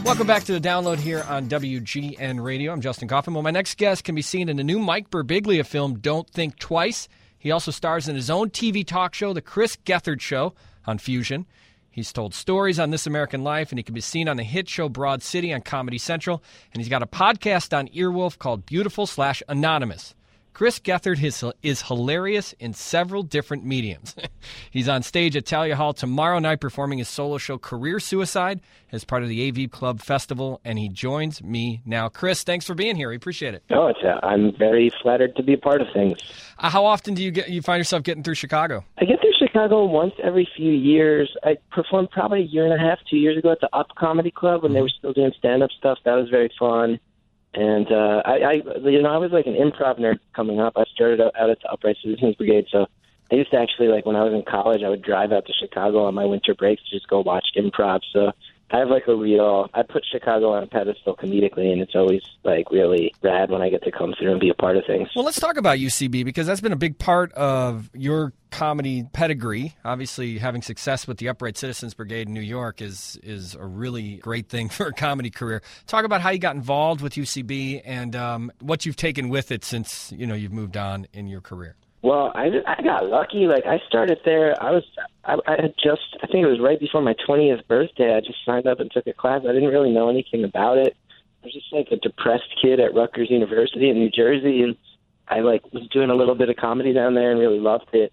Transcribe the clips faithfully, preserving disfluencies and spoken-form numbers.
Welcome back to the download here on W G N Radio. I'm Justin Kaufman. Well, my next guest can be seen in the new Mike Birbiglia film, Don't Think Twice. He also stars in his own T V talk show, The Chris Gethard Show, on Fusion. He's told stories on This American Life, and he can be seen on the hit show Broad City on Comedy Central. And he's got a podcast on Earwolf called Beautiful slash Anonymous. Chris Gethard is, is hilarious in several different mediums. He's on stage at Talia Hall tomorrow night performing his solo show Career Suicide as part of the A V Club Festival, and he joins me now. Chris, thanks for being here. We appreciate it. Oh, it's uh, I'm very flattered to be a part of things. Uh, how often do you get you find yourself getting through Chicago? I get through Chicago once every few years. I performed probably a year and a half, two years ago at the Up Comedy Club when they were still doing stand-up stuff. That was very fun. And, uh, I, I, you know, I was like an improv nerd coming up. I started out at the Upright Citizens Brigade, so I used to actually, like, when I was in college, I would drive out to Chicago on my winter breaks to just go watch improv. So I have, like, a real, I put Chicago on a pedestal comedically, and it's always, like, really rad when I get to come through and be a part of things. Well, let's talk about U C B, because that's been a big part of your comedy pedigree. Obviously, having success with the Upright Citizens Brigade in New York is is a really great thing for a comedy career. Talk about how you got involved with U C B and um, what you've taken with it since, you know, you've moved on in your career. Well, I, I got lucky. Like, I started there. I was, I, I had just, I think it was right before my twentieth birthday. I just signed up and took a class. I didn't really know anything about it. I was just like a depressed kid at Rutgers University in New Jersey, and I like was doing a little bit of comedy down there and really loved it.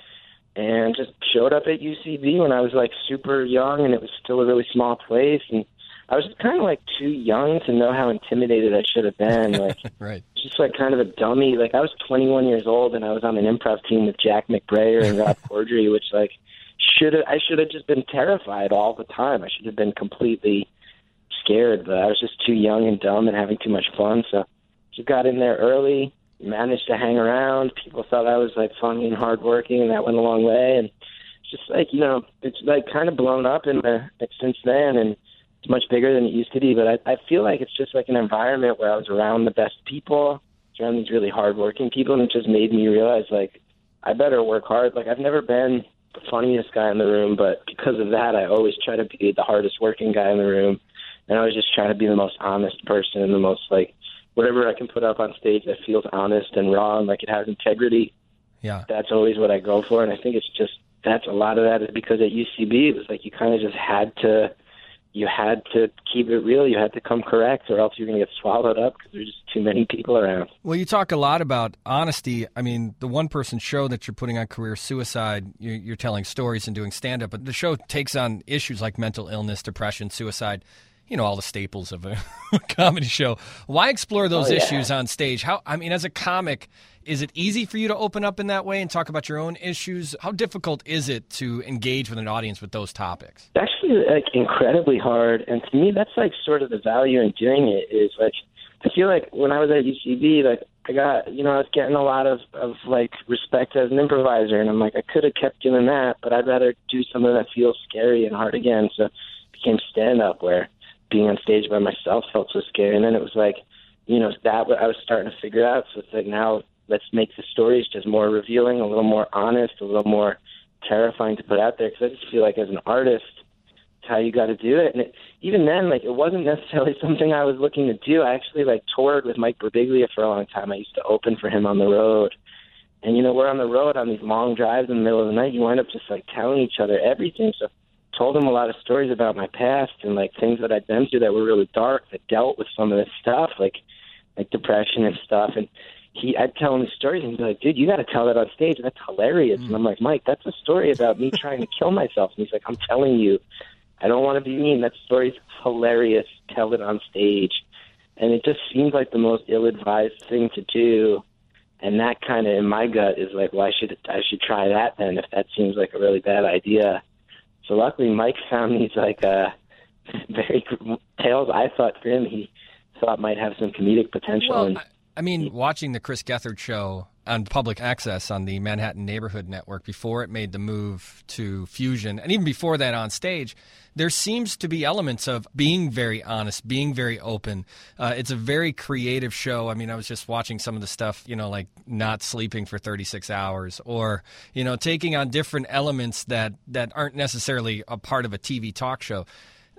And just showed up at U C B when I was like super young, and it was still a really small place, and I was kind of like too young to know how intimidated I should have been. Like, right. Just like kind of a dummy. Like, I was twenty-one years old and I was on an improv team with Jack McBrayer and Rob Corddry, which like should have I should have just been terrified all the time. I should have been completely scared, but I was just too young and dumb and having too much fun. So just got in there early, managed to hang around. People thought I was like funny and hardworking, and that went a long way. And it's just like, you know, it's like kind of blown up in the since then, and it's much bigger than it used to be. But I, I feel like it's just like an environment where I was around the best people, around these really hardworking people, and it just made me realize like I better work hard. Like, I've never been the funniest guy in the room, but because of that, I always try to be the hardest working guy in the room, and I was just trying to be the most honest person and the most like whatever I can put up on stage that feels honest and raw and like it has integrity. Yeah, that's always what I go for, and I think it's just that's a lot of that is because at U C B it was like you kind of just had to. You had to keep it real. You had to come correct, or else you're going to get swallowed up because there's just too many people around. Well, you talk a lot about honesty. I mean, the one-person show that you're putting on Career Suicide, you're, you're telling stories and doing stand-up, but the show takes on issues like mental illness, depression, suicide, you know, all the staples of a comedy show. Why explore those oh, yeah. issues on stage? How? I mean, as a comic, is it easy for you to open up in that way and talk about your own issues? How difficult is it to engage with an audience with those topics? It's actually like incredibly hard, and to me, that's like sort of the value in doing it. Is like I feel like when I was at U C B, like I got, you know, I was getting a lot of of like respect as an improviser, and I'm like I could have kept doing that, but I'd rather do something that feels scary and hard again. So it became stand up, where being on stage by myself felt so scary, and then it was like, you know, that I was starting to figure out. So it's like now let's make the stories just more revealing, a little more honest, a little more terrifying to put out there. Because I just feel like as an artist, it's how you got to do it. And it, even then, like it wasn't necessarily something I was looking to do. I actually like toured with Mike Birbiglia for a long time. I used to open for him on the road. And you know, we're on the road on these long drives in the middle of the night. You wind up just like telling each other everything. So told him a lot of stories about my past and like things that I'd been through that were really dark, that dealt with some of this stuff, like like depression and stuff. And he, I'd tell him the stories, and he'd be like, "Dude, you got to tell that on stage. That's hilarious." Mm. And I'm like, "Mike, that's a story about me trying to kill myself." And he's like, "I'm telling you, I don't want to be mean. That story's hilarious. Tell it on stage." And it just seemed like the most ill-advised thing to do. And that kind of in my gut is like, well, I should I should try that then if that seems like a really bad idea. So luckily, Mike found these like uh, very tales I thought for him he thought might have some comedic potential. Well, and, I, I mean, watching the Chris Gethard Show on public access on the Manhattan Neighborhood Network before it made the move to Fusion, and even before that on stage, there seems to be elements of being very honest, being very open. Uh, it's a very creative show. I mean, I was just watching some of the stuff, you know, like not sleeping for thirty-six hours or, you know, taking on different elements that, that aren't necessarily a part of a T V talk show.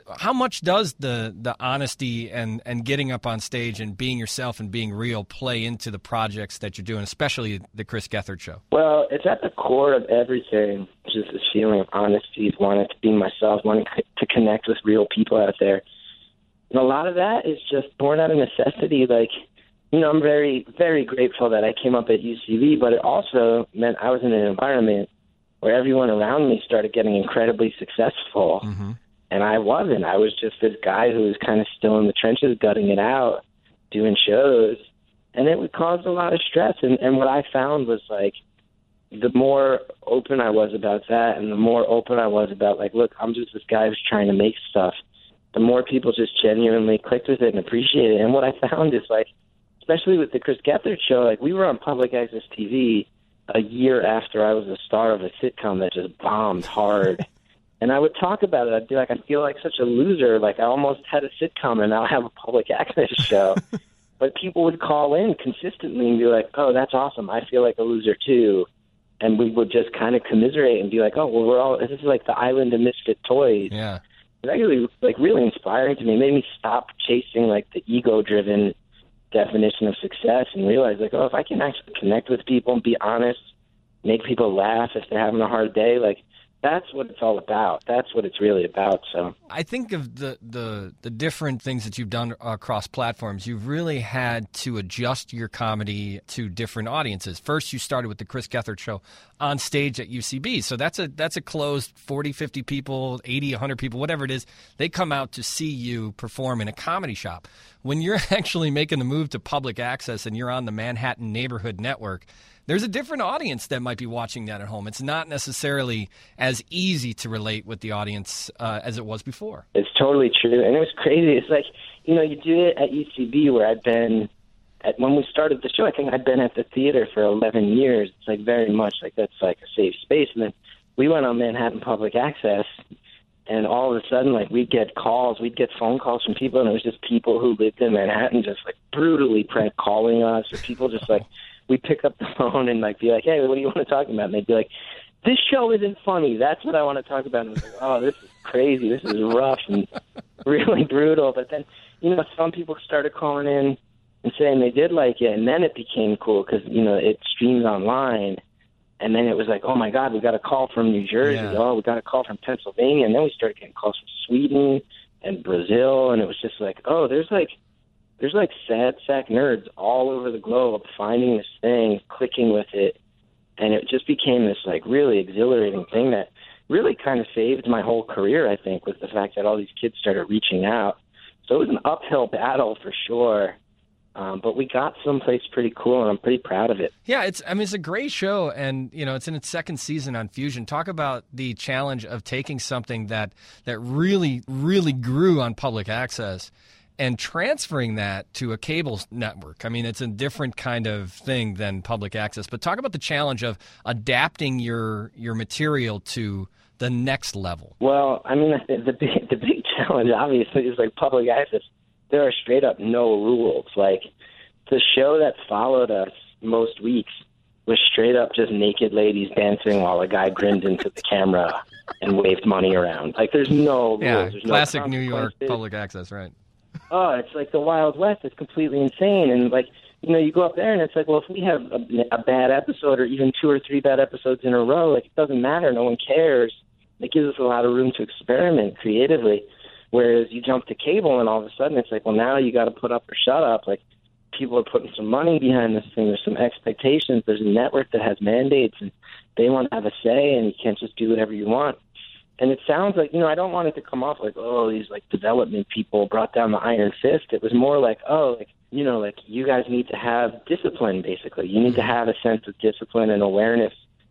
how much does the the honesty and, and getting up on stage and being yourself and being real play into the projects that you're doing, especially the Chris Gethard Show? Well, it's at the core of everything, just this feeling of honesty, wanting to be myself, wanting to connect with real people out there. And a lot of that is just born out of necessity. Like, you know, I'm very, very grateful that I came up at U C B, but it also meant I was in an environment where everyone around me started getting incredibly successful. Mm-hmm. And I wasn't. I was just this guy who was kind of still in the trenches, gutting it out, doing shows. And it would cause a lot of stress. And, and what I found was, like, the more open I was about that and the more open I was about, like, look, I'm just this guy who's trying to make stuff, the more people just genuinely clicked with it and appreciated it. And what I found is, like, especially with the Chris Gethard Show, like, we were on public access T V a year after I was a star of a sitcom that just bombed hard. And I would talk about it. I'd be like, I feel like such a loser. Like, I almost had a sitcom and now I have a public access show. But people would call in consistently and be like, oh, that's awesome. I feel like a loser too. And we would just kind of commiserate and be like, oh, well, we're all, this is like the island of misfit toys. Yeah. It's actually, like, really inspiring to me. It made me stop chasing, like, the ego-driven definition of success and realize, like, oh, if I can actually connect with people and be honest, make people laugh if they're having a hard day, like, that's what it's all about. That's what it's really about. So I think of the, the, the different things that you've done across platforms. You've really had to adjust your comedy to different audiences. First, you started with the Chris Gethard Show on stage at U C B. So that's a that's a closed forty, fifty people, eighty, one hundred people, whatever it is. They come out to see you perform in a comedy shop. When you're actually making the move to public access and you're on the Manhattan Neighborhood Network, there's a different audience that might be watching that at home. It's not necessarily as easy to relate with the audience uh, as it was before. It's totally true. And it was crazy. It's like, you know, you do it at U C B where I'd been, at, when we started the show, I think I'd been at the theater for eleven years. It's like very much like that's like a safe space. And then we went on Manhattan Public Access, and all of a sudden, like, we'd get calls, we'd get phone calls from people, and it was just people who lived in Manhattan just, like, brutally prank calling us, or people just, like, we'd pick up the phone and, like, be like, hey, what do you want to talk about? And they'd be like, this show isn't funny. That's what I want to talk about. And I was like, oh, this is crazy. This is rough and really brutal. But then, you know, some people started calling in and saying they did like it, and then it became cool because, you know, it streams online. And then it was like, oh, my God, we got a call from New Jersey. Yeah. Oh, we got a call from Pennsylvania. And then we started getting calls from Sweden and Brazil. And it was just like, oh, there's like there's like sad sack nerds all over the globe finding this thing, clicking with it. And it just became this like really exhilarating thing that really kind of saved my whole career, I think, was the fact that all these kids started reaching out. So it was an uphill battle for sure. Um, but we got someplace pretty cool, and I'm pretty proud of it. Yeah, it's I mean, it's a great show, and you know, it's in its second season on Fusion. Talk about the challenge of taking something that that really, really grew on public access and transferring that to a cable network. I mean, it's a different kind of thing than public access. But talk about the challenge of adapting your your material to the next level. Well, I mean, the, the big the big challenge, obviously, is like public access. There are straight up no rules. Like, the show that followed us most weeks was straight up just naked ladies dancing while a guy grinned into the camera and waved money around. Like, there's no rules. Yeah, there's classic no New York public access, right? Oh, it's like the Wild West. It's completely insane. And, like, you know, you go up there and it's like, well, if we have a, a bad episode or even two or three bad episodes in a row, like, it doesn't matter. No one cares. It gives us a lot of room to experiment creatively. Whereas you jump to cable and all of a sudden it's like, well, now you got to put up or shut up. Like, people are putting some money behind this thing. There's some expectations. There's a network that has mandates and they want to have a say, and you can't just do whatever you want. And it sounds like, you know, I don't want it to come off like, oh, these like development people brought down the iron fist. It was more like, oh, like, you know, like you guys need to have discipline, basically. You need to have a sense of discipline and awareness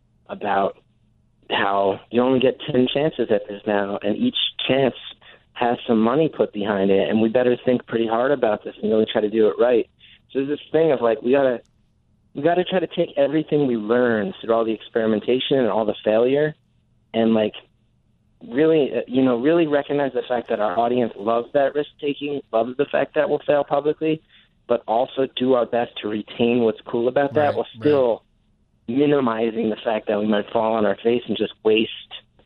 about how you only get ten chances at this now, and each chance has some money put behind it, and we better think pretty hard about this and really try to do it right. So there's this thing of like, we gotta we gotta try to take everything we learn through all the experimentation and all the failure, and like really, you know, really recognize the fact that our audience loves that risk taking, loves the fact that we'll fail publicly, but also do our best to retain what's cool about that, right, while still right. minimizing the fact that we might fall on our face and just waste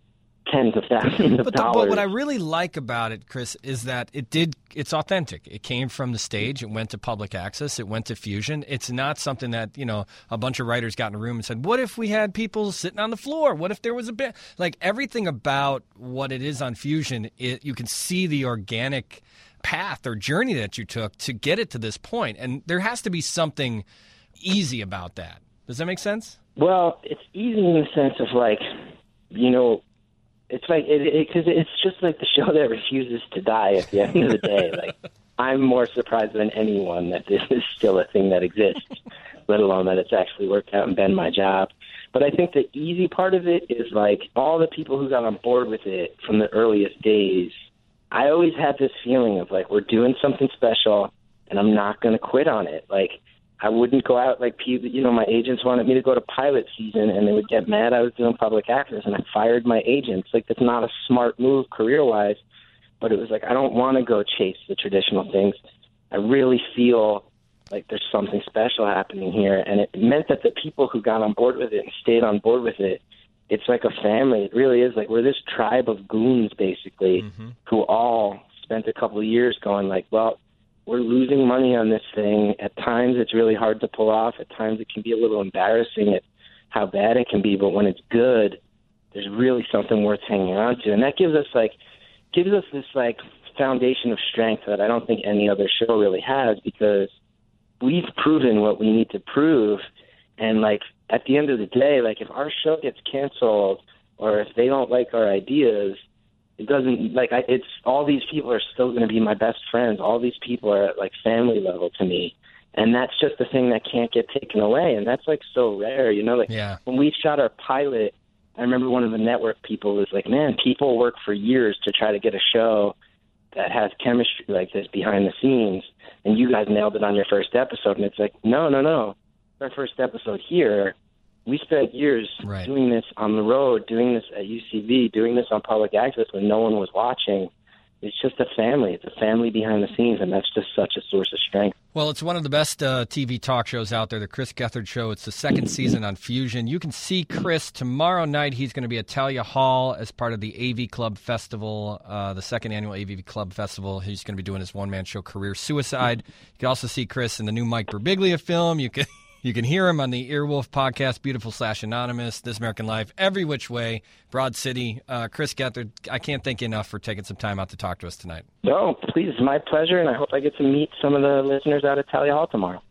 tens of thousands of but, the, dollars. but what I really like about it, Chris, is that it did. It's authentic. It came from the stage. It went to public access. It went to Fusion. It's not something that, you know, a bunch of writers got in a room and said, what if we had people sitting on the floor? What if there was a bit? Like, everything about what it is on Fusion, it, you can see the organic path or journey that you took to get it to this point. And there has to be something easy about that. Does that make sense? Well, it's easy in the sense of, like, you know, it's like, it, it, 'cause it's just like the show that refuses to die at the end of the day. Like, I'm more surprised than anyone that this is still a thing that exists, let alone that it's actually worked out and been my job. But I think the easy part of it is, like, all the people who got on board with it from the earliest days. I always had this feeling of, like, we're doing something special, and I'm not going to quit on it. Like, I wouldn't go out, like, you know, my agents wanted me to go to pilot season, and they would get mad I was doing public access, and I fired my agents. Like, that's not a smart move career-wise, but it was like, I don't want to go chase the traditional things. I really feel like there's something special happening here, and it meant that the people who got on board with it and stayed on board with it, it's like a family. It really is. Like, we're this tribe of goons, basically, mm-hmm. who all spent a couple of years going, like, well, we're losing money on this thing. At times it's really hard to pull off. At times it can be a little embarrassing at how bad it can be. But when it's good, there's really something worth hanging on to. And that gives us like gives us this like foundation of strength that I don't think any other show really has, because we've proven what we need to prove. And like at the end of the day, like if our show gets canceled or if they don't like our ideas, it doesn't, like, I, it's, all these people are still going to be my best friends. All these people are at, like, family level to me. And that's just the thing that can't get taken away. And that's, like, so rare, you know? Like, yeah. When we shot our pilot, I remember one of the network people was like, man, people work for years to try to get a show that has chemistry like this behind the scenes. And you guys nailed it on your first episode. And it's like, no, no, no. Our first episode here, we spent years right. doing this on the road, doing this at U C B, doing this on public access when no one was watching. It's just a family. It's a family behind the scenes, and that's just such a source of strength. Well, it's one of the best uh, T V talk shows out there, the Chris Gethard Show. It's the second season on Fusion. You can see Chris tomorrow night. He's going to be at Talia Hall as part of the A V Club Festival, uh, the second annual A V Club Festival. He's going to be doing his one-man show, Career Suicide. You can also see Chris in the new Mike Birbiglia film. You can... You can hear him on the Earwolf podcast, Beautiful slash Anonymous, This American Life, Every Which Way, Broad City. Uh, Chris Gethard, I can't thank you enough for taking some time out to talk to us tonight. No, please, my pleasure, and I hope I get to meet some of the listeners out at Talia Hall tomorrow.